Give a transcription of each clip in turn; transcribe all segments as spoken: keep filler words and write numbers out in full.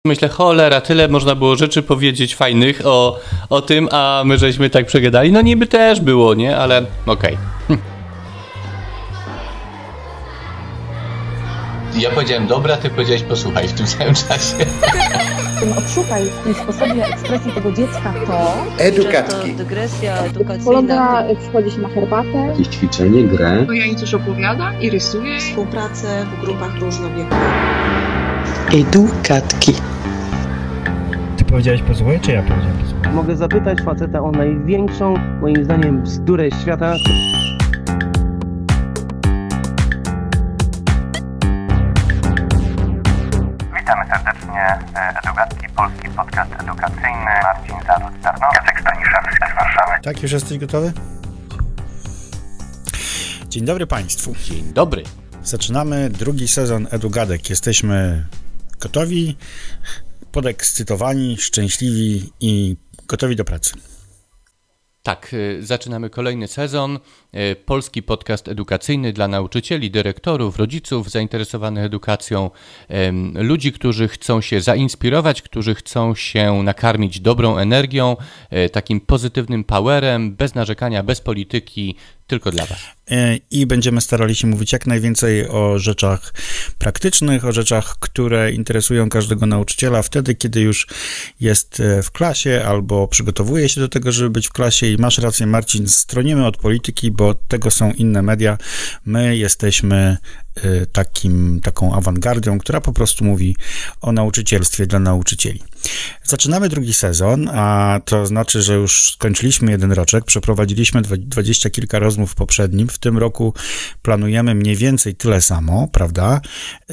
Myślę, cholera, tyle można było rzeczy powiedzieć fajnych o, o tym, a my żeśmy tak przegadali. No niby też było, nie? Ale okej. Okay. Ja powiedziałem dobra, ty powiedziałeś posłuchaj w tym samym czasie. Tym odszukaj w tym sposobie ekspresji tego dziecka to... Edukatki. Dygresja edukacyjna. Polega, wchodzi się na herbatę. Jakieś ćwiczenie, grę. To ja im coś opowiadam i rysuję. Współpracę w grupach różnowiekowych. Edukatki. Ty powiedziałeś posłuchaj, czy ja powiedziałem posłuchaj? Mogę zapytać faceta o największą, moim zdaniem, bzdurę świata. Witamy serdecznie. Edugatki, polski podcast edukacyjny. Marcin Zaruc-Tarnowski, Jacek Staniszewski z Warszawy. Tak, już jesteś gotowy? Dzień dobry Państwu. Dzień dobry. Zaczynamy drugi sezon Edugadek. Jesteśmy gotowi, podekscytowani, szczęśliwi i gotowi do pracy. Tak, zaczynamy kolejny sezon. Polski podcast edukacyjny dla nauczycieli, dyrektorów, rodziców zainteresowanych edukacją, ludzi, którzy chcą się zainspirować, którzy chcą się nakarmić dobrą energią, takim pozytywnym powerem, bez narzekania, bez polityki, tylko dla Was. I będziemy starali się mówić jak najwięcej o rzeczach praktycznych, o rzeczach, które interesują każdego nauczyciela wtedy, kiedy już jest w klasie albo przygotowuje się do tego, żeby być w klasie. I masz rację, Marcin, stronimy od polityki, bo od tego są inne media. My jesteśmy takim, taką awangardią, która po prostu mówi o nauczycielstwie dla nauczycieli. Zaczynamy drugi sezon, a to znaczy, że już skończyliśmy jeden roczek, przeprowadziliśmy dwadzieścia kilka rozmów w poprzednim. W tym roku planujemy mniej więcej tyle samo, prawda?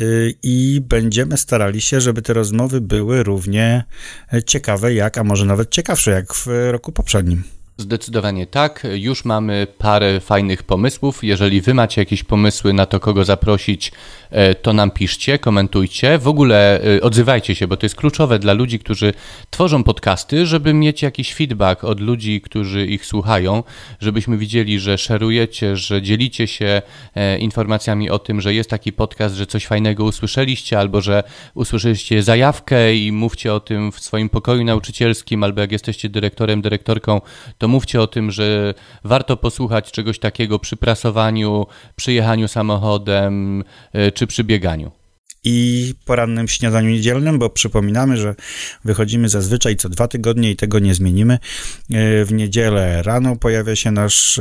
I będziemy starali się, żeby te rozmowy były równie ciekawe jak, a może nawet ciekawsze jak w roku poprzednim. Zdecydowanie tak. Już mamy parę fajnych pomysłów. Jeżeli wy macie jakieś pomysły na to, kogo zaprosić, to nam piszcie, komentujcie. W ogóle odzywajcie się, bo to jest kluczowe dla ludzi, którzy tworzą podcasty, żeby mieć jakiś feedback od ludzi, którzy ich słuchają, żebyśmy widzieli, że szerujecie, że dzielicie się informacjami o tym, że jest taki podcast, że coś fajnego usłyszeliście, albo że usłyszeliście zajawkę i mówcie o tym w swoim pokoju nauczycielskim, albo jak jesteście dyrektorem, dyrektorką, to mówcie o tym, że warto posłuchać czegoś takiego przy prasowaniu, przy jechaniu samochodem czy przy bieganiu. I porannym śniadaniu niedzielnym, bo przypominamy, że wychodzimy zazwyczaj co dwa tygodnie i tego nie zmienimy. W niedzielę rano pojawia się nasz,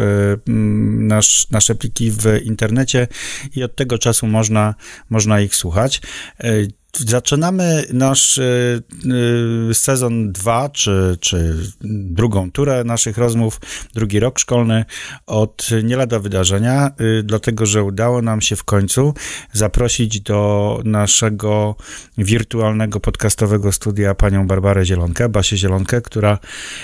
nasz, nasze pliki w internecie i od tego czasu można, można ich słuchać. Zaczynamy nasz y, y, sezon dwa, czy, czy drugą turę naszych rozmów, drugi rok szkolny od nie lada wydarzenia, y, dlatego, że udało nam się w końcu zaprosić do naszego wirtualnego podcastowego studia panią Barbarę Zielonkę, Basię Zielonkę, która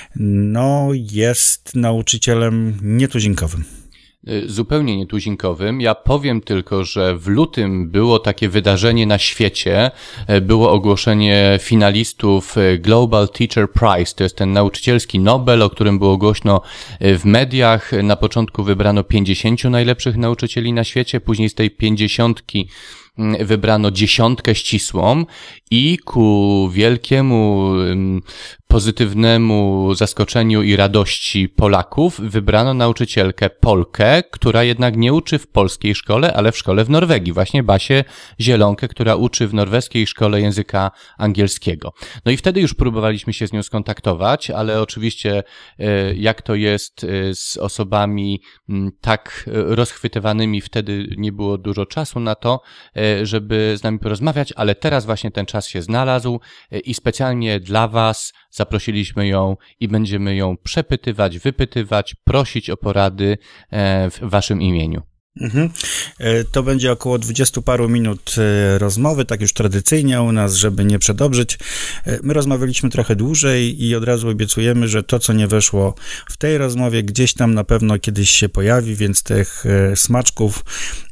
no, jest nauczycielem nietuzinkowym. Zupełnie nietuzinkowym. Ja powiem tylko, że w lutym było takie wydarzenie na świecie, było ogłoszenie finalistów Global Teacher Prize, to jest ten nauczycielski Nobel, o którym było głośno w mediach. Na początku wybrano pięćdziesięciu najlepszych nauczycieli na świecie, później z tej pięćdziesiątki wybrano dziesiątkę ścisłą i ku wielkiemu pozytywnemu zaskoczeniu i radości Polaków wybrano nauczycielkę Polkę, która jednak nie uczy w polskiej szkole, ale w szkole w Norwegii. Właśnie Basię Zielonkę, która uczy w norweskiej szkole języka angielskiego. No i wtedy już próbowaliśmy się z nią skontaktować, ale oczywiście jak to jest z osobami tak rozchwytywanymi, wtedy nie było dużo czasu na to, żeby z nami porozmawiać, ale teraz właśnie ten czas się znalazł i specjalnie dla Was zaprosiliśmy ją i będziemy ją przepytywać, wypytywać, prosić o porady w Waszym imieniu. Mhm. To będzie około dwudziestu paru minut rozmowy, tak już tradycyjnie u nas, żeby nie przedobrzyć. My rozmawialiśmy trochę dłużej i od razu obiecujemy, że to, co nie weszło w tej rozmowie, gdzieś tam na pewno kiedyś się pojawi, więc tych smaczków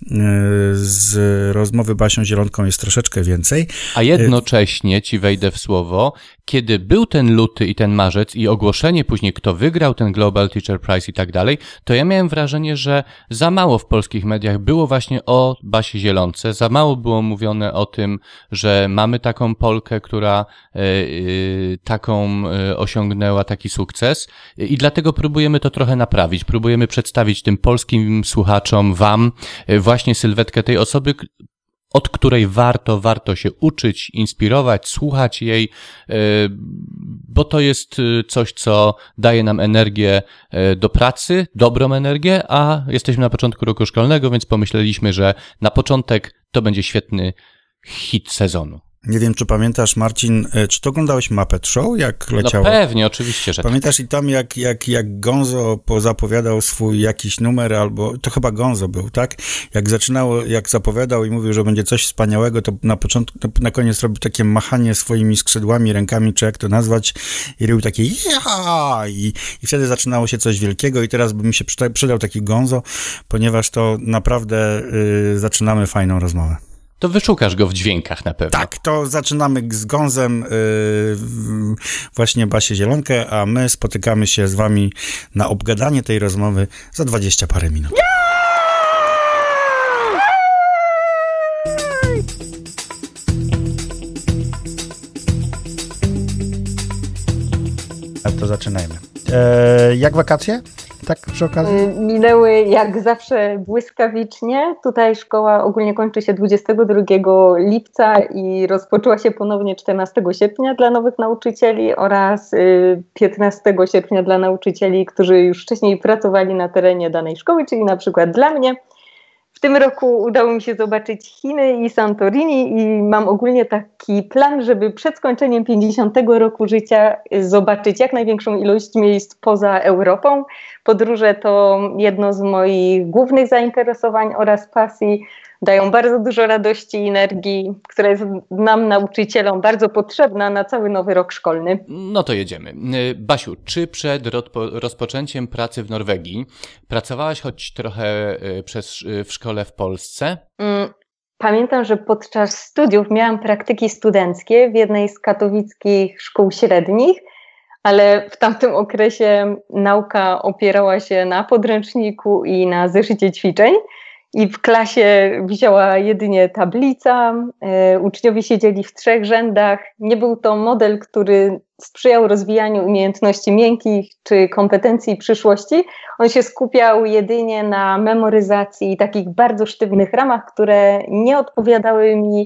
z rozmowy Basią Zielonką jest troszeczkę więcej. A jednocześnie ci wejdę w słowo, kiedy był ten luty i ten marzec i ogłoszenie później, kto wygrał ten Global Teacher Prize i tak dalej, to ja miałem wrażenie, że za mało w polskich mediach było właśnie o Basie Zielonce, za mało było mówione o tym, że mamy taką Polkę, która y, y, taką y, osiągnęła taki sukces i dlatego próbujemy to trochę naprawić, próbujemy przedstawić tym polskim słuchaczom, wam y, właśnie sylwetkę tej osoby, od której warto, warto się uczyć, inspirować, słuchać jej, bo to jest coś, co daje nam energię do pracy, dobrą energię, a jesteśmy na początku roku szkolnego, więc pomyśleliśmy, że na początek to będzie świetny hit sezonu. Nie wiem, czy pamiętasz, Marcin, czy to oglądałeś Muppet Show, jak leciało? No pewnie, oczywiście, że Pamiętasz i tam, jak, jak, jak Gonzo zapowiadał swój jakiś numer, albo to chyba Gonzo był, tak? Jak zaczynało, jak zapowiadał i mówił, że będzie coś wspaniałego, to na początku, na koniec robił takie machanie swoimi skrzydłami, rękami, czy jak to nazwać, i robił takie ja i, i wtedy zaczynało się coś wielkiego i teraz by mi się przyda, przydał taki Gonzo, ponieważ to naprawdę y, zaczynamy fajną rozmowę. To wyszukasz go w dźwiękach na pewno. Tak, to zaczynamy z Gonzem, yy, właśnie Basię Zielonkę, a my spotykamy się z wami na obgadanie tej rozmowy za dwadzieścia parę minut. A to zaczynajmy. E, jak wakacje? Tak przy okazji? Minęły jak zawsze błyskawicznie. Tutaj szkoła ogólnie kończy się dwudziestego drugiego lipca i rozpoczęła się ponownie czternastego sierpnia dla nowych nauczycieli oraz piętnastego sierpnia dla nauczycieli, którzy już wcześniej pracowali na terenie danej szkoły, czyli na przykład dla mnie. W tym roku udało mi się zobaczyć Chiny i Santorini i mam ogólnie taki plan, żeby przed skończeniem pięćdziesiątego roku życia zobaczyć jak największą ilość miejsc poza Europą. Podróże to jedno z moich głównych zainteresowań oraz pasji. Dają bardzo dużo radości i energii, która jest nam, nauczycielom, bardzo potrzebna na cały nowy rok szkolny. No to jedziemy. Basiu, czy przed rozpoczęciem pracy w Norwegii pracowałaś choć trochę przez, w szkole w Polsce? Pamiętam, że podczas studiów miałam praktyki studenckie w jednej z katowickich szkół średnich, ale w tamtym okresie nauka opierała się na podręczniku i na zeszycie ćwiczeń. I w klasie wisiała jedynie tablica, e, uczniowie siedzieli w trzech rzędach. Nie był to model, który sprzyjał rozwijaniu umiejętności miękkich czy kompetencji przyszłości. On się skupiał jedynie na memoryzacji i takich bardzo sztywnych ramach, które nie odpowiadały mi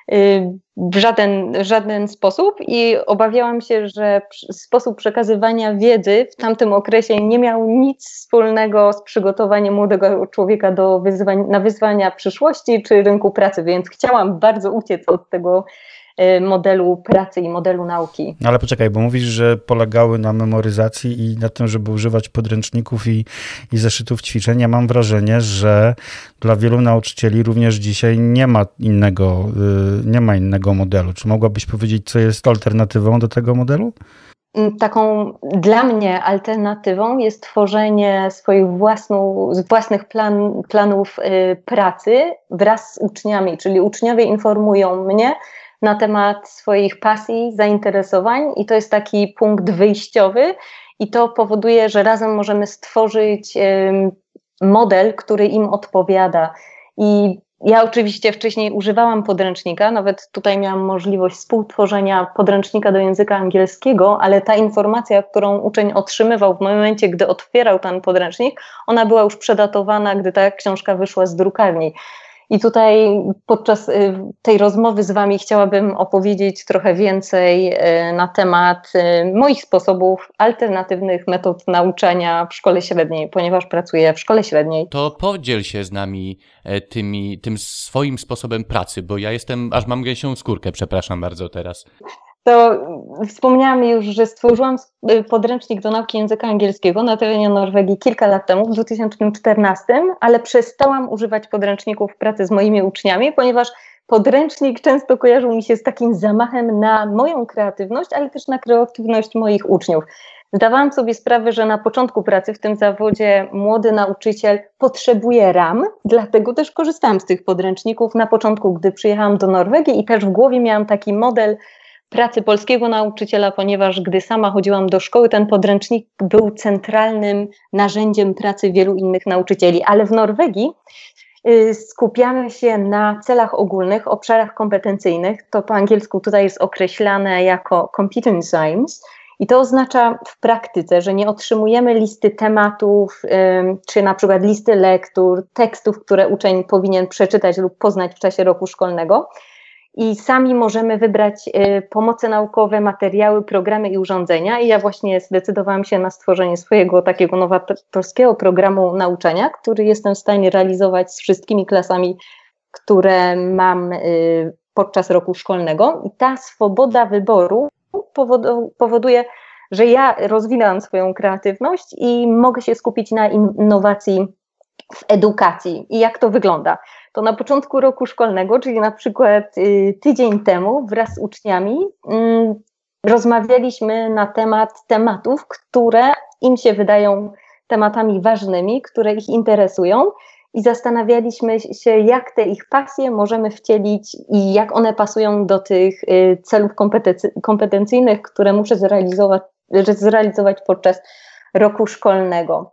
w żaden, żaden sposób i obawiałam się, że sposób przekazywania wiedzy w tamtym okresie nie miał nic wspólnego z przygotowaniem młodego człowieka do wyzwań, na wyzwania przyszłości czy rynku pracy, więc chciałam bardzo uciec od tego modelu pracy i modelu nauki. Ale poczekaj, bo mówisz, że polegały na memoryzacji i na tym, żeby używać podręczników i, i zeszytów ćwiczeń. Ja mam wrażenie, że dla wielu nauczycieli również dzisiaj nie ma innego, nie ma innego modelu. Czy mogłabyś powiedzieć, co jest alternatywą do tego modelu? Taką dla mnie alternatywą jest tworzenie swoich własną, własnych plan, planów y, pracy wraz z uczniami, czyli uczniowie informują mnie na temat swoich pasji, zainteresowań i to jest taki punkt wyjściowy i to powoduje, że razem możemy stworzyć y, model, który im odpowiada. I ja oczywiście wcześniej używałam podręcznika, nawet tutaj miałam możliwość współtworzenia podręcznika do języka angielskiego, ale ta informacja, którą uczeń otrzymywał w momencie, gdy otwierał ten podręcznik, ona była już przedatowana, gdy ta książka wyszła z drukarni. I tutaj podczas tej rozmowy z wami chciałabym opowiedzieć trochę więcej na temat moich sposobów, alternatywnych metod nauczania w szkole średniej, ponieważ pracuję w szkole średniej. To podziel się z nami tymi, tym swoim sposobem pracy, bo ja jestem, aż mam gęsią skórkę, przepraszam bardzo teraz. To wspomniałam już, że stworzyłam podręcznik do nauki języka angielskiego na terenie Norwegii kilka lat temu, w dwa tysiące czternastym, ale przestałam używać podręczników pracy z moimi uczniami, ponieważ podręcznik często kojarzył mi się z takim zamachem na moją kreatywność, ale też na kreatywność moich uczniów. zdawałam sobie sprawę, że na początku pracy w tym zawodzie młody nauczyciel potrzebuje ram, dlatego też korzystałam z tych podręczników na początku, gdy przyjechałam do Norwegii i też w głowie miałam taki model pracy polskiego nauczyciela, ponieważ gdy sama chodziłam do szkoły, ten podręcznik był centralnym narzędziem pracy wielu innych nauczycieli, ale w Norwegii y, skupiamy się na celach ogólnych, obszarach kompetencyjnych, to po angielsku tutaj jest określane jako competence aims i to oznacza w praktyce, że nie otrzymujemy listy tematów, y, czy na przykład listy lektur, tekstów, które uczeń powinien przeczytać lub poznać w czasie roku szkolnego, i sami możemy wybrać y, pomoce naukowe, materiały, programy i urządzenia. I ja właśnie zdecydowałam się na stworzenie swojego takiego nowatorskiego programu nauczania, który jestem w stanie realizować z wszystkimi klasami, które mam y, podczas roku szkolnego. I ta swoboda wyboru powodu, powoduje, że ja rozwinęłam swoją kreatywność i mogę się skupić na innowacji w edukacji. I jak to wygląda? To na początku roku szkolnego, czyli na przykład y, tydzień temu wraz z uczniami y, rozmawialiśmy na temat tematów, które im się wydają tematami ważnymi, które ich interesują i zastanawialiśmy się, jak te ich pasje możemy wcielić i jak one pasują do tych y, celów kompetency- kompetencyjnych, które muszę zrealizować, zrealizować podczas roku szkolnego.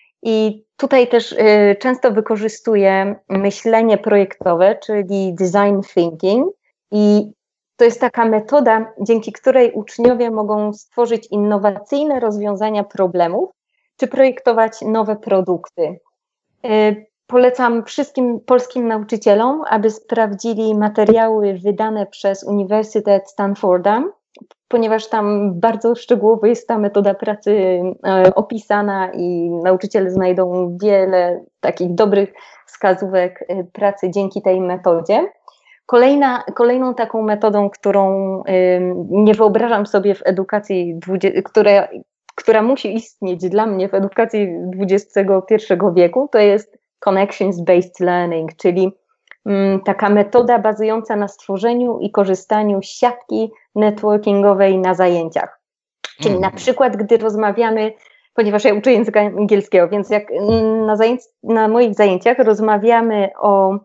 I tutaj też y, często wykorzystuję myślenie projektowe, czyli design thinking, i to jest taka metoda, dzięki której uczniowie mogą stworzyć innowacyjne rozwiązania problemów, czy projektować nowe produkty. Y, polecam wszystkim polskim nauczycielom, aby sprawdzili materiały wydane przez Uniwersytet Stanforda, ponieważ tam bardzo szczegółowo jest ta metoda pracy e, opisana i nauczyciele znajdą wiele takich dobrych wskazówek e, pracy dzięki tej metodzie. Kolejna, kolejną taką metodą, którą e, nie wyobrażam sobie w edukacji, która, która musi istnieć dla mnie w edukacji dwudziestego pierwszego wieku, to jest connections-based learning, czyli taka metoda bazująca na stworzeniu i korzystaniu z siatki networkingowej na zajęciach. Czyli na przykład, gdy rozmawiamy, ponieważ ja uczę języka angielskiego, więc jak na, zajęci, na moich zajęciach rozmawiamy o,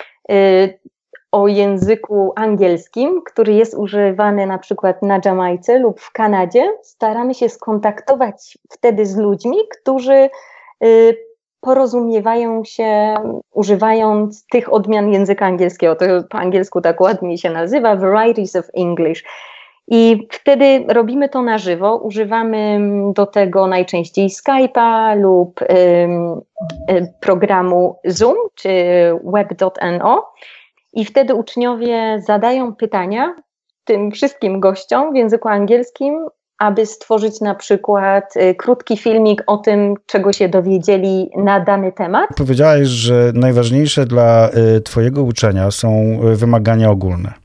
y, o języku angielskim, który jest używany na przykład na Jamajce lub w Kanadzie, staramy się skontaktować wtedy z ludźmi, którzy y, porozumiewają się używając tych odmian języka angielskiego. To po angielsku tak ładnie się nazywa Varieties of English. I wtedy robimy to na żywo, używamy do tego najczęściej Skype'a lub y, y, programu Zoom czy web kropka no i wtedy uczniowie zadają pytania tym wszystkim gościom w języku angielskim, aby stworzyć na przykład y, krótki filmik o tym, czego się dowiedzieli na dany temat. Powiedziałaś, że najważniejsze dla y, twojego uczenia są wymagania ogólne.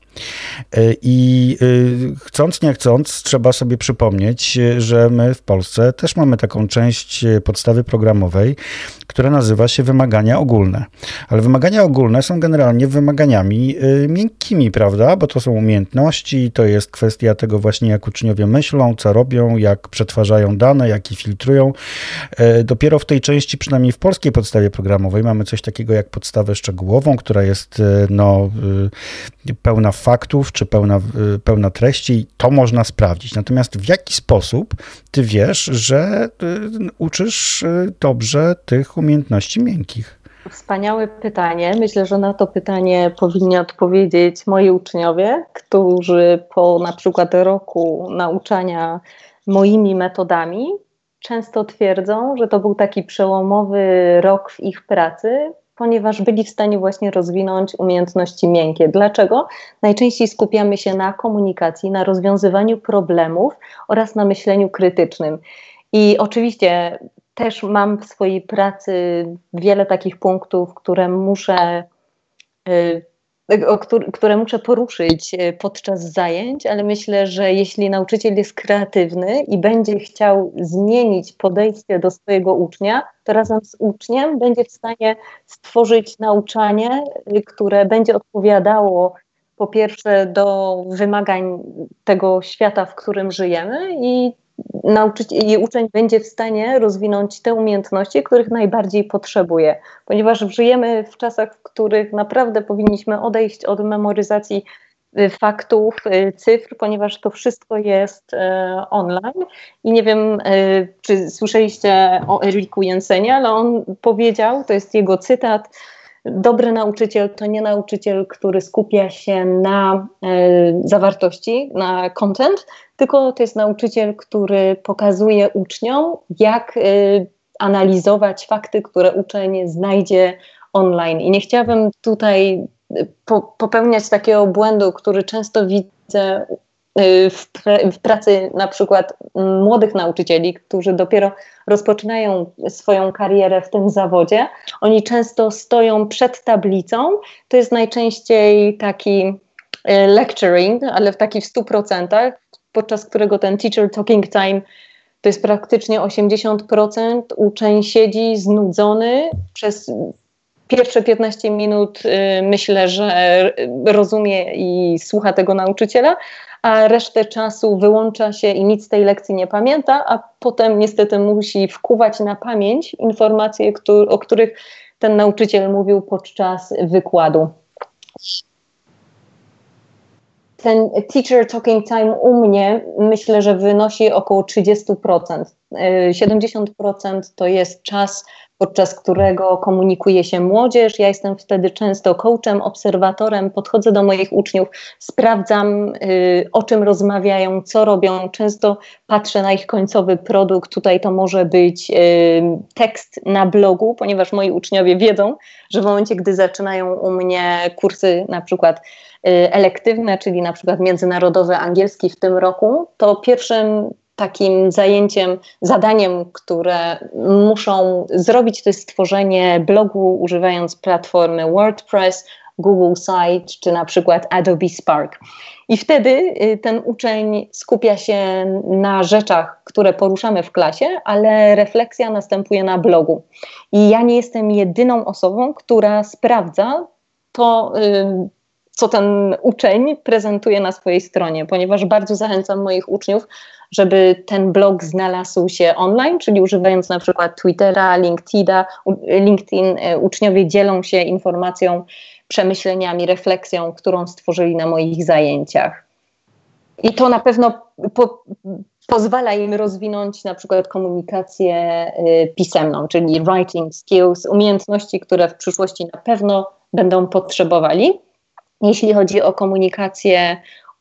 I chcąc nie chcąc, trzeba sobie przypomnieć, że my w Polsce też mamy taką część podstawy programowej, która nazywa się wymagania ogólne. Ale wymagania ogólne są generalnie wymaganiami miękkimi, prawda? Bo to są umiejętności, to jest kwestia tego właśnie, jak uczniowie myślą, co robią, jak przetwarzają dane, jak je filtrują. Dopiero w tej części, przynajmniej w polskiej podstawie programowej, mamy coś takiego jak podstawę szczegółową, która jest no, pełna faktów, czy pełna, pełna treści, to można sprawdzić. Natomiast w jaki sposób ty wiesz, że uczysz dobrze tych umiejętności miękkich? Wspaniałe pytanie. Myślę, że na to pytanie powinni odpowiedzieć moi uczniowie, którzy po na przykład roku nauczania moimi metodami często twierdzą, że to był taki przełomowy rok w ich pracy, ponieważ byli w stanie właśnie rozwinąć umiejętności miękkie. Dlaczego? Najczęściej skupiamy się na komunikacji, na rozwiązywaniu problemów oraz na myśleniu krytycznym. I oczywiście też mam w swojej pracy wiele takich punktów, które muszę, które muszę poruszyć podczas zajęć, ale myślę, że jeśli nauczyciel jest kreatywny i będzie chciał zmienić podejście do swojego ucznia, to razem z uczniem będzie w stanie stworzyć nauczanie, które będzie odpowiadało po pierwsze do wymagań tego świata, w którym żyjemy, i nauczyciel i uczeń będzie w stanie rozwinąć te umiejętności, których najbardziej potrzebuje. Ponieważ żyjemy w czasach, w których naprawdę powinniśmy odejść od memoryzacji faktów, cyfr, ponieważ to wszystko jest e, online i nie wiem, e, czy słyszeliście o Eriku Jensenie, ale on powiedział, to jest jego cytat: dobry nauczyciel to nie nauczyciel, który skupia się na e, zawartości, na content, tylko to jest nauczyciel, który pokazuje uczniom, jak e, analizować fakty, które uczeń znajdzie online. I nie chciałabym tutaj po, popełniać takiego błędu, który często widzę w, w pracy na przykład młodych nauczycieli, którzy dopiero rozpoczynają swoją karierę w tym zawodzie. Oni często stoją przed tablicą. To jest najczęściej taki lecturing, ale w taki w stu procentach, podczas którego ten teacher talking time to jest praktycznie osiemdziesiąt procent. Uczeń siedzi znudzony przez pierwsze piętnaście minut, y, myślę, że rozumie i słucha tego nauczyciela, a resztę czasu wyłącza się i nic z tej lekcji nie pamięta, a potem niestety musi wkuwać na pamięć informacje, któr- o których ten nauczyciel mówił podczas wykładu. Ten teacher talking time u mnie myślę, że wynosi około trzydzieści procent. siedemdziesiąt procent to jest czas, podczas którego komunikuje się młodzież. Ja jestem wtedy często coachem, obserwatorem, podchodzę do moich uczniów, sprawdzam, y, o czym rozmawiają, co robią. Często patrzę na ich końcowy produkt. Tutaj to może być y, tekst na blogu, ponieważ moi uczniowie wiedzą, że w momencie, gdy zaczynają u mnie kursy na przykład y, elektywne, czyli na przykład międzynarodowy angielski w tym roku, to pierwszym takim zajęciem, zadaniem, które muszą zrobić, to jest stworzenie blogu używając platformy WordPress, Google Site czy na przykład Adobe Spark. I wtedy ten uczeń skupia się na rzeczach, które poruszamy w klasie, ale refleksja następuje na blogu. I ja nie jestem jedyną osobą, która sprawdza to, co ten uczeń prezentuje na swojej stronie, ponieważ bardzo zachęcam moich uczniów, żeby ten blog znalazł się online, czyli używając na przykład Twittera, LinkedIna, LinkedIn, uczniowie dzielą się informacją, przemyśleniami, refleksją, którą stworzyli na moich zajęciach. I to na pewno po, pozwala im rozwinąć na przykład komunikację y, pisemną, czyli writing skills, umiejętności, które w przyszłości na pewno będą potrzebowali. Jeśli chodzi o komunikację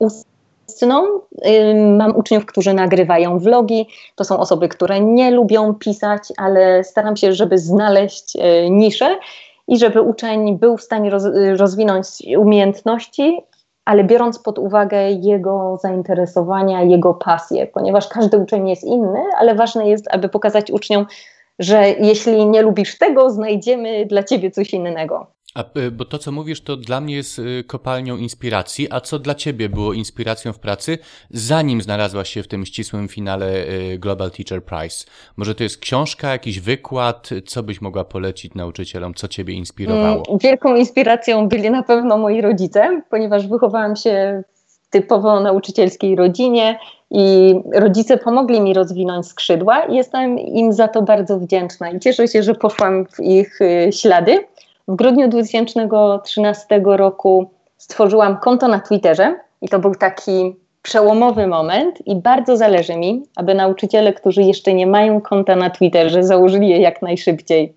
ustną, y, mam uczniów, którzy nagrywają vlogi. To są osoby, które nie lubią pisać, ale staram się, żeby znaleźć y, niszę i żeby uczeń był w stanie roz, rozwinąć umiejętności, ale biorąc pod uwagę jego zainteresowania, jego pasje, ponieważ każdy uczeń jest inny, ale ważne jest, aby pokazać uczniom, że jeśli nie lubisz tego, znajdziemy dla ciebie coś innego. A, bo to, co mówisz, to dla mnie jest kopalnią inspiracji, a co dla ciebie było inspiracją w pracy, zanim znalazłaś się w tym ścisłym finale Global Teacher Prize? Może to jest książka, jakiś wykład? Co byś mogła polecić nauczycielom? Co ciebie inspirowało? Wielką inspiracją byli na pewno moi rodzice, ponieważ wychowałam się w typowo nauczycielskiej rodzinie i rodzice pomogli mi rozwinąć skrzydła i jestem im za to bardzo wdzięczna i cieszę się, że poszłam w ich ślady. W grudniu dwa tysiące trzynastego roku stworzyłam konto na Twitterze i to był taki przełomowy moment i bardzo zależy mi, aby nauczyciele, którzy jeszcze nie mają konta na Twitterze, założyli je jak najszybciej.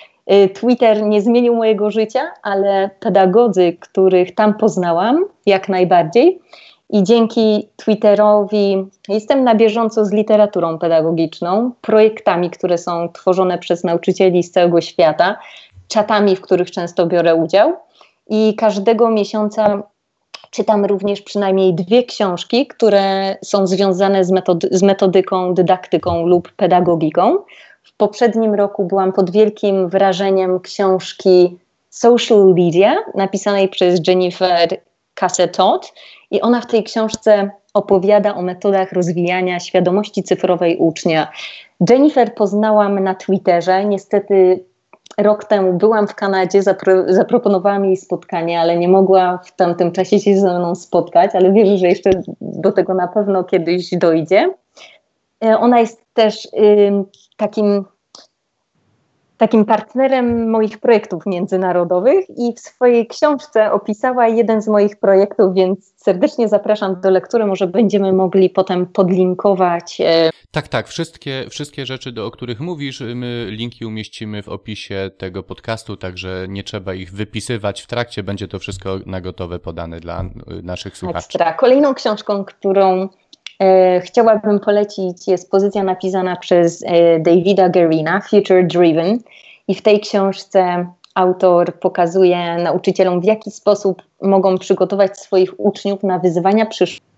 Twitter nie zmienił mojego życia, ale pedagodzy, których tam poznałam, jak najbardziej. I dzięki Twitterowi jestem na bieżąco z literaturą pedagogiczną, projektami, które są tworzone przez nauczycieli z całego świata, czatami, w których często biorę udział i każdego miesiąca czytam również przynajmniej dwie książki, które są związane z, metody- z metodyką, dydaktyką lub pedagogiką. W poprzednim roku byłam pod wielkim wrażeniem książki Social Media, napisanej przez Jennifer Cassett i ona w tej książce opowiada o metodach rozwijania świadomości cyfrowej ucznia. Jennifer poznałam na Twitterze, niestety rok temu byłam w Kanadzie, zapro- zaproponowałam jej spotkanie, ale nie mogła w tamtym czasie się ze mną spotkać, ale wierzę, że jeszcze do tego na pewno kiedyś dojdzie. Ona jest też y, takim, takim partnerem moich projektów międzynarodowych i w swojej książce opisała jeden z moich projektów, więc serdecznie zapraszam do lektury, może będziemy mogli potem podlinkować. Tak, tak, wszystkie, wszystkie rzeczy, do, o których mówisz, my linki umieścimy w opisie tego podcastu, także nie trzeba ich wypisywać w trakcie, będzie to wszystko na gotowe podane dla naszych słuchaczy. Ekstra. Kolejną książką, którą e, chciałabym polecić, jest pozycja napisana przez e, Davida Guerina, Future Driven, i w tej książce autor pokazuje nauczycielom, w jaki sposób mogą przygotować swoich uczniów na wyzwania przyszłości,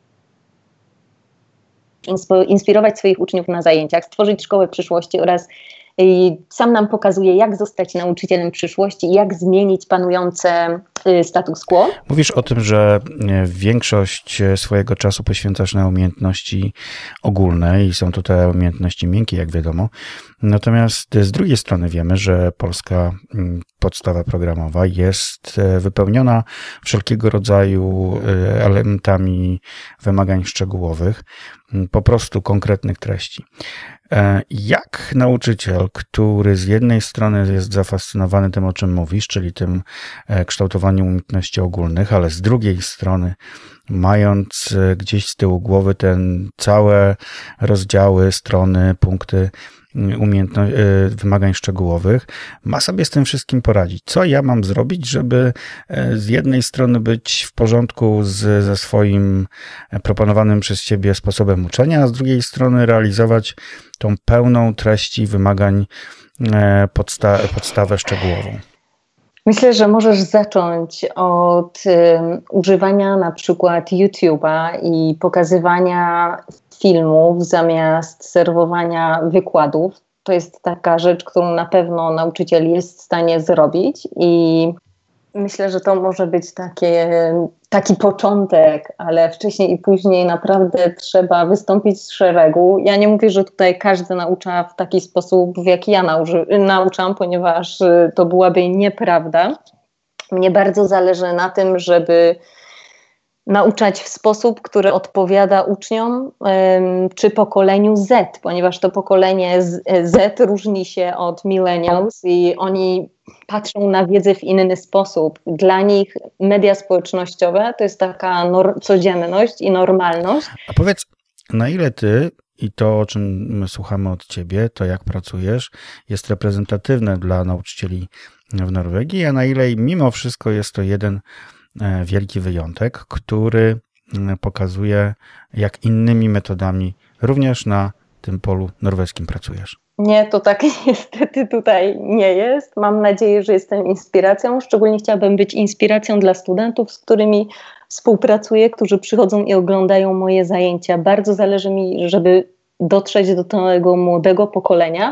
inspirować swoich uczniów na zajęciach, stworzyć szkołę przyszłości oraz y, sam nam pokazuje, jak zostać nauczycielem przyszłości i jak zmienić panujące y, status quo. Mówisz o tym, że większość swojego czasu poświęcasz na umiejętności ogólne i są to te umiejętności miękkie, jak wiadomo. Natomiast z drugiej strony wiemy, że polska podstawa programowa jest wypełniona wszelkiego rodzaju elementami wymagań szczegółowych, po prostu konkretnych treści. Jak nauczyciel, który z jednej strony jest zafascynowany tym, o czym mówisz, czyli tym kształtowaniem umiejętności ogólnych, ale z drugiej strony mając gdzieś z tyłu głowy ten całe rozdziały, strony, punkty umiejętności, wymagań szczegółowych, ma sobie z tym wszystkim poradzić. Co ja mam zrobić, żeby z jednej strony być w porządku z, ze swoim proponowanym przez ciebie sposobem uczenia, a z drugiej strony realizować tą pełną treści wymagań podsta- podstawę szczegółową? Myślę, że możesz zacząć od um, używania na przykład YouTube'a i pokazywania filmów zamiast serwowania wykładów. To jest taka rzecz, którą na pewno nauczyciel jest w stanie zrobić i myślę, że to może być takie, taki początek, ale wcześniej i później naprawdę trzeba wystąpić z szeregu. Ja nie mówię, że tutaj każdy naucza w taki sposób, w jaki ja nauczy, nauczam, ponieważ to byłaby nieprawda. Mnie bardzo zależy na tym, żeby nauczać w sposób, który odpowiada uczniom um, czy pokoleniu Z, ponieważ to pokolenie Z, Z różni się od millennials i oni patrzą na wiedzę w inny sposób. Dla nich media społecznościowe to jest taka nor- codzienność i normalność. A powiedz, na ile ty i to, o czym my słuchamy od ciebie, to jak pracujesz, jest reprezentatywne dla nauczycieli w Norwegii, a na ile mimo wszystko jest to jeden wielki wyjątek, który pokazuje, jak innymi metodami również na tym polu norweskim pracujesz? Nie, to tak niestety tutaj nie jest. Mam nadzieję, że jestem inspiracją. Szczególnie chciałabym być inspiracją dla studentów, z którymi współpracuję, którzy przychodzą i oglądają moje zajęcia. Bardzo zależy mi, żeby dotrzeć do tego młodego pokolenia,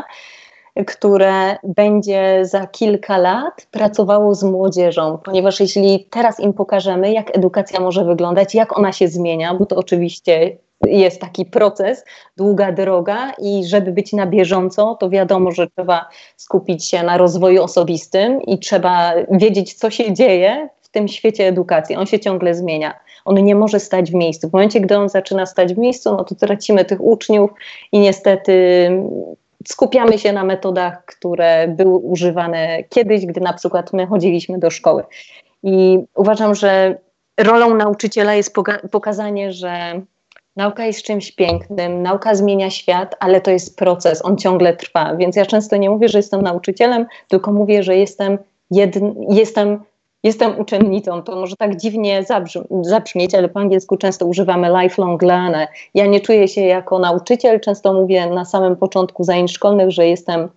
które będzie za kilka lat pracowało z młodzieżą, ponieważ jeśli teraz im pokażemy, jak edukacja może wyglądać, jak ona się zmienia, bo to oczywiście jest taki proces, długa droga i żeby być na bieżąco, to wiadomo, że trzeba skupić się na rozwoju osobistym i trzeba wiedzieć, co się dzieje w tym świecie edukacji. On się ciągle zmienia. On nie może stać w miejscu. W momencie, gdy on zaczyna stać w miejscu, no to tracimy tych uczniów i niestety skupiamy się na metodach, które były używane kiedyś, gdy na przykład my chodziliśmy do szkoły. I uważam, że rolą nauczyciela jest poga- pokazanie, że nauka jest czymś pięknym, nauka zmienia świat, ale to jest proces, on ciągle trwa. Więc ja często nie mówię, że jestem nauczycielem, tylko mówię, że jestem, jedn- jestem, jestem uczennicą. To może tak dziwnie zabrzm- zabrzmieć, ale po angielsku często używamy lifelong learner. Ja nie czuję się jako nauczyciel, często mówię na samym początku zajęć szkolnych, że jestem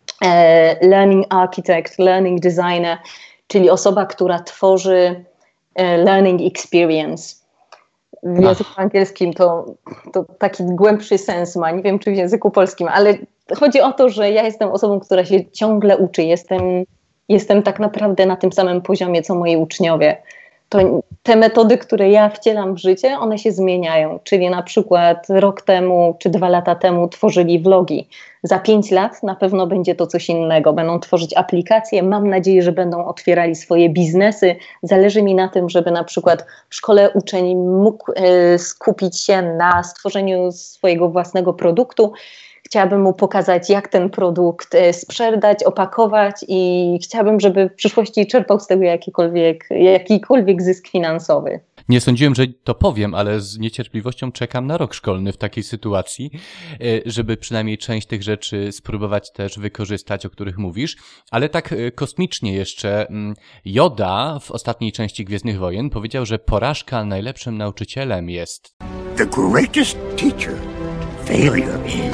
e, learning architect, learning designer, czyli osoba, która tworzy e, learning experience. W języku Ach. angielskim to, to taki głębszy sens ma, nie wiem czy w języku polskim, ale chodzi o to, że ja jestem osobą, która się ciągle uczy, jestem, jestem tak naprawdę na tym samym poziomie, co moi uczniowie. to te metody, które ja wcielam w życie, one się zmieniają. Czyli na przykład rok temu czy dwa lata temu tworzyli vlogi. Za pięć lat na pewno będzie to coś innego. Będą tworzyć aplikacje. Mam nadzieję, że będą otwierali swoje biznesy. Zależy mi na tym, żeby na przykład w szkole uczeń mógł y, skupić się na stworzeniu swojego własnego produktu. Chciałabym mu pokazać, jak ten produkt sprzedać, opakować i chciałabym, żeby w przyszłości czerpał z tego jakikolwiek, jakikolwiek zysk finansowy. Nie sądziłem, że to powiem, ale z niecierpliwością czekam na rok szkolny w takiej sytuacji, żeby przynajmniej część tych rzeczy spróbować też wykorzystać, o których mówisz. Ale tak kosmicznie jeszcze, Yoda w ostatniej części Gwiezdnych Wojen powiedział, że porażka najlepszym nauczycielem jest... The greatest teacher, failure is...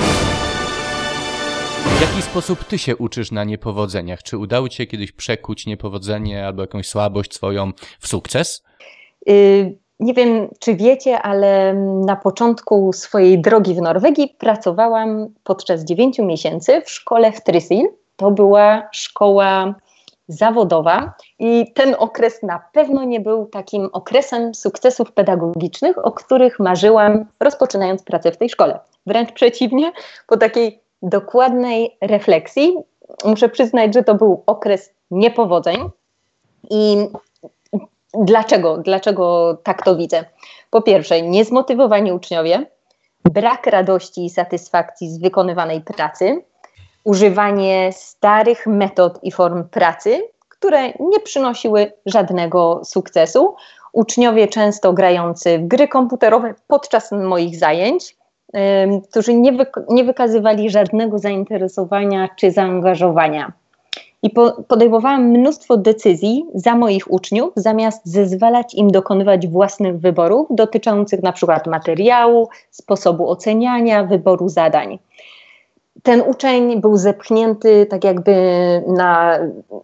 W jaki sposób ty się uczysz na niepowodzeniach? Czy udało ci się kiedyś przekuć niepowodzenie albo jakąś słabość swoją w sukces? Yy, nie wiem, czy wiecie, ale na początku swojej drogi w Norwegii pracowałam podczas dziewięciu miesięcy w szkole w Trysil. To była szkoła zawodowa i ten okres na pewno nie był takim okresem sukcesów pedagogicznych, o których marzyłam, rozpoczynając pracę w tej szkole. Wręcz przeciwnie, po takiej dokładnej refleksji muszę przyznać, że to był okres niepowodzeń. I dlaczego? Dlaczego tak to widzę? Po pierwsze, niezmotywowani uczniowie, brak radości i satysfakcji z wykonywanej pracy, używanie starych metod i form pracy, które nie przynosiły żadnego sukcesu, uczniowie często grający w gry komputerowe podczas moich zajęć, którzy nie, wyk- nie wykazywali żadnego zainteresowania czy zaangażowania. I po- podejmowałam mnóstwo decyzji za moich uczniów, zamiast zezwalać im dokonywać własnych wyborów dotyczących na przykład materiału, sposobu oceniania, wyboru zadań. Ten uczeń był zepchnięty tak jakby na,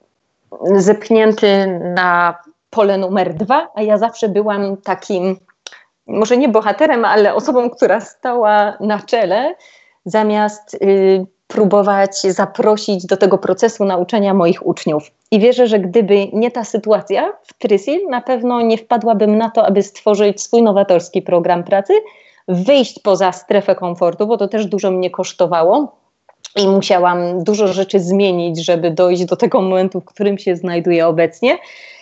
zepchnięty na pole numer dwa, a ja zawsze byłam takim, może nie bohaterem, ale osobą, która stała na czele, zamiast y, próbować zaprosić do tego procesu nauczania moich uczniów. I wierzę, że gdyby nie ta sytuacja w Trysil, na pewno nie wpadłabym na to, aby stworzyć swój nowatorski program pracy, wyjść poza strefę komfortu, bo to też dużo mnie kosztowało i musiałam dużo rzeczy zmienić, żeby dojść do tego momentu, w którym się znajduję obecnie.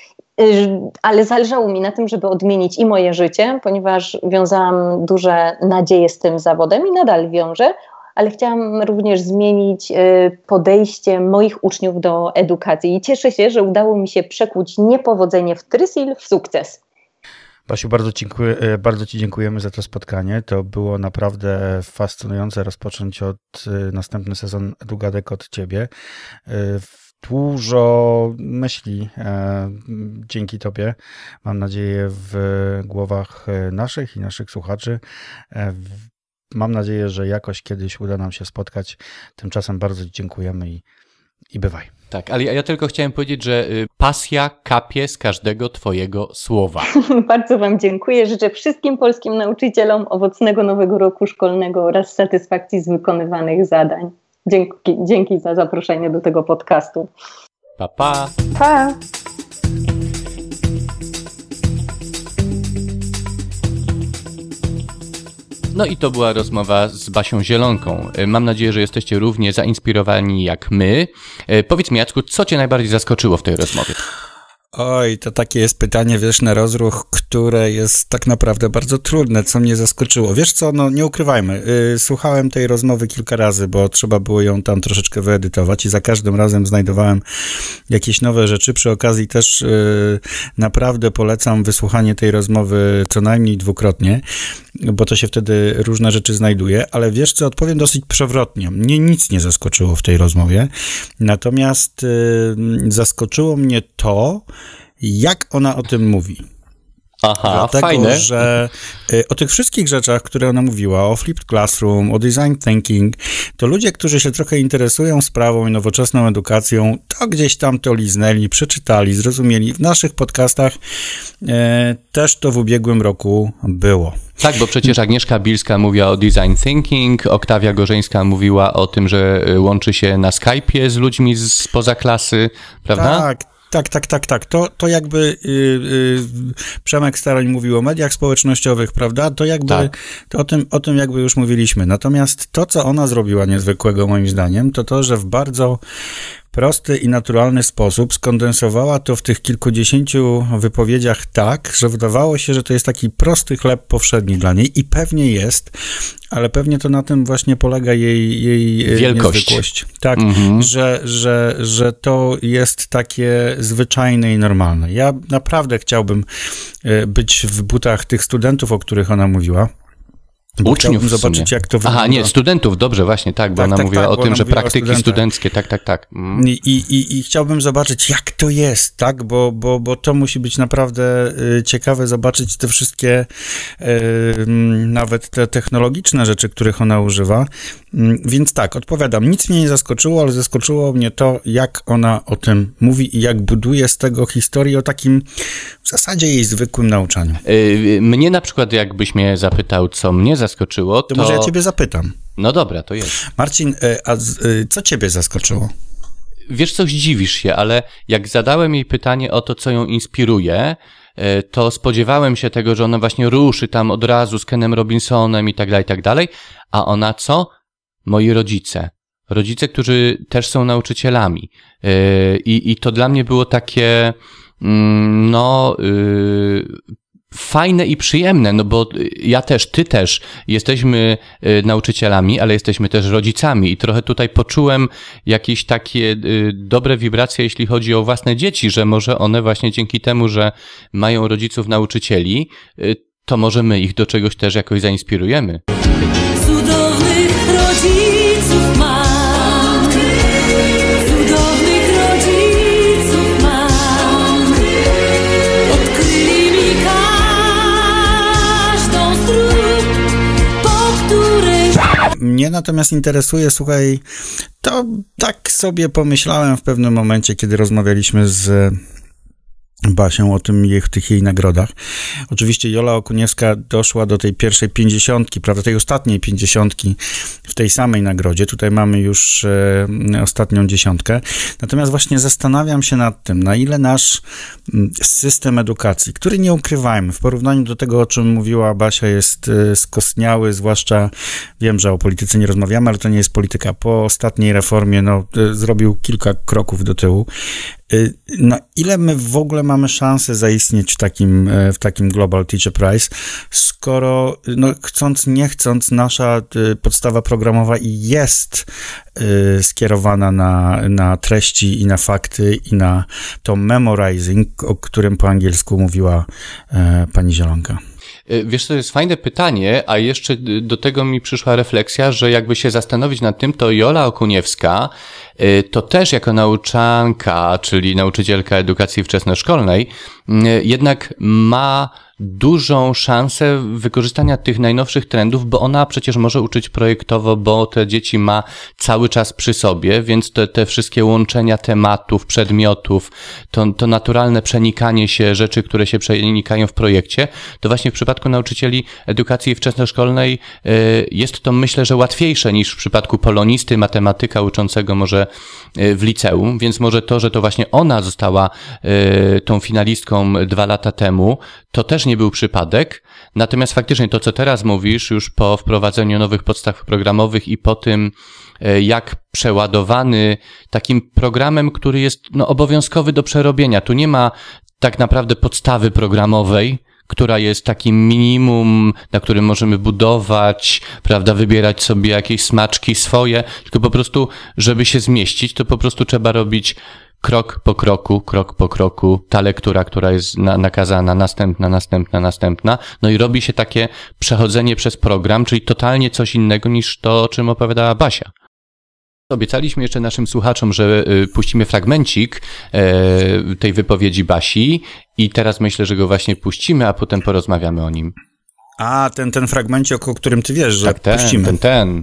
Ale zależało mi na tym, żeby odmienić i moje życie, ponieważ wiązałam duże nadzieje z tym zawodem i nadal wiążę, ale chciałam również zmienić podejście moich uczniów do edukacji i cieszę się, że udało mi się przekuć niepowodzenie w Trysil w sukces. Basiu, bardzo, dziękuję, bardzo Ci dziękujemy za to spotkanie. To było naprawdę fascynujące rozpocząć od następny sezon Edugadek od Ciebie. Dużo myśli e, dzięki Tobie, mam nadzieję, w głowach naszych i naszych słuchaczy. E, w, mam nadzieję, że jakoś kiedyś uda nam się spotkać. Tymczasem bardzo Ci dziękujemy i, i bywaj. Tak, ale ja tylko chciałem powiedzieć, że pasja kapie z każdego Twojego słowa. Bardzo Wam dziękuję. Życzę wszystkim polskim nauczycielom owocnego nowego roku szkolnego oraz satysfakcji z wykonywanych zadań. Dzięki, dzięki za zaproszenie do tego podcastu. Pa, pa. Pa. No i to była rozmowa z Basią Zielonką. Mam nadzieję, że jesteście równie zainspirowani jak my. Powiedz mi, Jacku, co Cię najbardziej zaskoczyło w tej rozmowie? Oj, to takie jest pytanie, wiesz, na rozruch, które jest tak naprawdę bardzo trudne, co mnie zaskoczyło. Wiesz co, no nie ukrywajmy, yy, słuchałem tej rozmowy kilka razy, bo trzeba było ją tam troszeczkę wyedytować i za każdym razem znajdowałem jakieś nowe rzeczy. Przy okazji też yy, naprawdę polecam wysłuchanie tej rozmowy co najmniej dwukrotnie, bo to się wtedy różne rzeczy znajduje, ale wiesz co, odpowiem dosyć przewrotnie. Mnie nic nie zaskoczyło w tej rozmowie, natomiast yy, zaskoczyło mnie to, jak ona o tym mówi. Aha, Dlatego, fajne. że y, o tych wszystkich rzeczach, które ona mówiła, o flipped classroom, o design thinking, to ludzie, którzy się trochę interesują sprawą i nowoczesną edukacją, to gdzieś tam to liznęli, przeczytali, zrozumieli. W naszych podcastach y, też to w ubiegłym roku było. Tak, bo przecież Agnieszka Bilska mówiła o design thinking, Oktawia Gorzeńska mówiła o tym, że łączy się na Skype'ie z ludźmi spoza klasy, prawda? Tak. Tak, tak, tak, tak. To, to jakby yy, yy, Przemek Staroń mówił o mediach społecznościowych, prawda? To jakby, tak. to o tym, o tym jakby już mówiliśmy. Natomiast to, co ona zrobiła niezwykłego moim zdaniem, to to, że w bardzo prosty i naturalny sposób skondensowała to w tych kilkudziesięciu wypowiedziach tak, że wydawało się, że to jest taki prosty chleb powszedni dla niej i pewnie jest, ale pewnie to na tym właśnie polega jej, jej wielkość. Niezwykłość. Tak, mhm. że, że, że to jest takie zwyczajne i normalne. Ja naprawdę chciałbym być w butach tych studentów, o których ona mówiła. Bo Uczniów zobaczyć, jak to wygląda. Aha, nie, studentów, dobrze, właśnie, tak, bo tak, ona tak, mówiła tak, o tym, że praktyki o studenckie, tak, tak, tak. Mm. I, i, I chciałbym zobaczyć, jak to jest, tak, bo, bo, bo to musi być naprawdę y, ciekawe zobaczyć te wszystkie y, nawet te technologiczne rzeczy, których ona używa. Y, więc tak, odpowiadam, nic mnie nie zaskoczyło, ale zaskoczyło mnie to, jak ona o tym mówi i jak buduje z tego historię o takim w zasadzie jej zwykłym nauczaniu. Y, mnie na przykład, jakbyś mnie zapytał, co mnie zaskoczyło, to... To może ja ciebie zapytam. No dobra, to jest. Marcin, a co ciebie zaskoczyło? Wiesz co, zdziwisz się, ale jak zadałem jej pytanie o to, co ją inspiruje, to spodziewałem się tego, że ona właśnie ruszy tam od razu z Kenem Robinsonem i tak dalej, i tak dalej, a ona co? Moi rodzice. Rodzice, którzy też są nauczycielami. I, i to dla mnie było takie, no... fajne i przyjemne, no bo ja też, ty też jesteśmy y, nauczycielami, ale jesteśmy też rodzicami i trochę tutaj poczułem jakieś takie y, dobre wibracje, jeśli chodzi o własne dzieci, że może one właśnie dzięki temu, że mają rodziców nauczycieli, y, to może my ich do czegoś też jakoś zainspirujemy. Cudownych rodziców mam. Mnie natomiast interesuje, słuchaj, to tak sobie pomyślałem w pewnym momencie, kiedy rozmawialiśmy z Basią o tym jej, tych jej nagrodach. Oczywiście Jola Okuniewska doszła do tej pierwszej pięćdziesiątki, prawda, tej ostatniej pięćdziesiątki w tej samej nagrodzie. Tutaj mamy już e, ostatnią dziesiątkę. Natomiast właśnie zastanawiam się nad tym, na ile nasz m, system edukacji, który nie ukrywajmy, w porównaniu do tego, o czym mówiła Basia, jest e, skostniały, zwłaszcza wiem, że o polityce nie rozmawiamy, ale to nie jest polityka. Po ostatniej reformie no, e, zrobił kilka kroków do tyłu. Na ile my w ogóle mamy szansę zaistnieć w takim, w takim Global Teacher Prize, skoro no, chcąc, nie chcąc, nasza podstawa programowa jest skierowana na, na treści i na fakty i na to memorizing, o którym po angielsku mówiła pani Zielonka. Wiesz, to jest fajne pytanie, a jeszcze do tego mi przyszła refleksja, że jakby się zastanowić nad tym, to Jola Okuniewska to też jako nauczanka, czyli nauczycielka edukacji wczesnoszkolnej, jednak ma dużą szansę wykorzystania tych najnowszych trendów, bo ona przecież może uczyć projektowo, bo te dzieci ma cały czas przy sobie, więc te, te wszystkie łączenia tematów, przedmiotów, to, to naturalne przenikanie się rzeczy, które się przenikają w projekcie, to właśnie w przypadku nauczycieli edukacji wczesnoszkolnej jest to, myślę, że łatwiejsze niż w przypadku polonisty, matematyka uczącego może w liceum, więc może to, że to właśnie ona została tą finalistką dwa lata temu, to też nie był przypadek. Natomiast faktycznie to, co teraz mówisz, już po wprowadzeniu nowych podstaw programowych i po tym, jak przeładowany takim programem, który jest no, obowiązkowy do przerobienia. Tu nie ma tak naprawdę podstawy programowej, która jest takim minimum, na którym możemy budować, prawda, wybierać sobie jakieś smaczki swoje, tylko po prostu, żeby się zmieścić, to po prostu trzeba robić krok po kroku, krok po kroku, ta lektura, która jest na, nakazana, następna, następna, następna, no i robi się takie przechodzenie przez program, czyli totalnie coś innego niż to, o czym opowiadała Basia. Obiecaliśmy jeszcze naszym słuchaczom, że y, puścimy fragmencik y, tej wypowiedzi Basi i teraz myślę, że go właśnie puścimy, a potem porozmawiamy o nim. A, ten, ten fragmencik, o którym ty wiesz, że tak, ten, puścimy. ten, ten.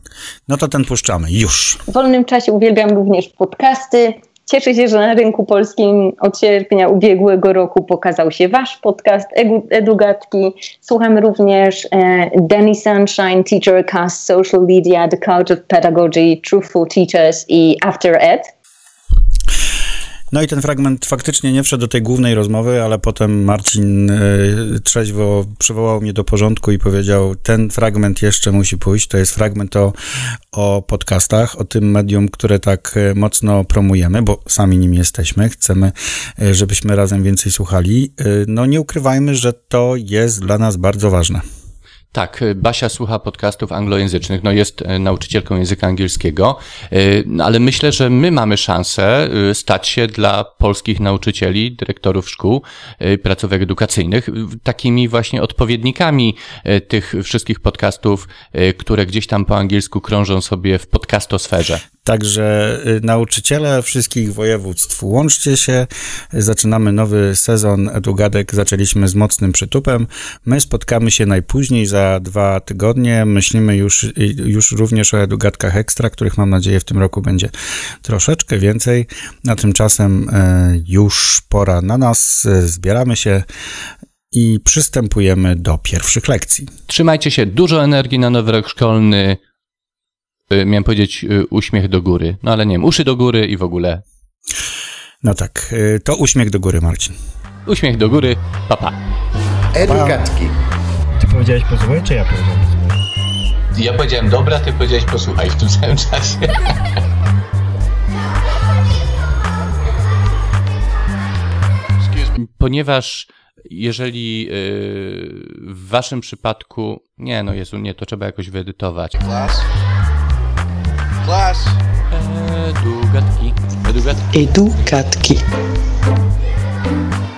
No to ten puszczamy, już. W wolnym czasie uwielbiam również podcasty. Cieszę się, że na rynku polskim od sierpnia ubiegłego roku pokazał się wasz podcast Edugatki. Słucham również e, Danny Sunshine, Teacher Cast, Social Media, The Culture of Pedagogy, Truthful Teachers i After Ed. No i ten fragment faktycznie nie wszedł do tej głównej rozmowy, ale potem Marcin y, trzeźwo przywołał mnie do porządku i powiedział, ten fragment jeszcze musi pójść. To jest fragment o, o podcastach, o tym medium, które tak mocno promujemy, bo sami nim jesteśmy. Chcemy, żebyśmy razem więcej słuchali. Y, no nie ukrywajmy, że to jest dla nas bardzo ważne. Tak, Basia słucha podcastów anglojęzycznych, no jest nauczycielką języka angielskiego, ale myślę, że my mamy szansę stać się dla polskich nauczycieli, dyrektorów szkół, placówek edukacyjnych takimi właśnie odpowiednikami tych wszystkich podcastów, które gdzieś tam po angielsku krążą sobie w podcastosferze. Także nauczyciele wszystkich województw, łączcie się, zaczynamy nowy sezon Edugadek, zaczęliśmy z mocnym przytupem, my spotkamy się najpóźniej za dwa tygodnie, myślimy już, już również o Edugadkach Ekstra, których mam nadzieję w tym roku będzie troszeczkę więcej, a tymczasem już pora na nas, zbieramy się i przystępujemy do pierwszych lekcji. Trzymajcie się, dużo energii na nowy rok szkolny. Miałem powiedzieć uśmiech do góry, no ale nie wiem, uszy do góry i w ogóle. No tak, to uśmiech do góry, Marcin. Uśmiech do góry, papa. Edugatki. Ty powiedziałeś posłuchaj, czy ja powiedziałem posłuchaj? Ja powiedziałem dobra, ty powiedziałeś posłuchaj w tym samym czasie. Ponieważ jeżeli yy, w waszym przypadku... Nie, no Jezu, nie, to trzeba jakoś wyedytować. Klas. Klas. Edugatki. Edugatki. Edugatki.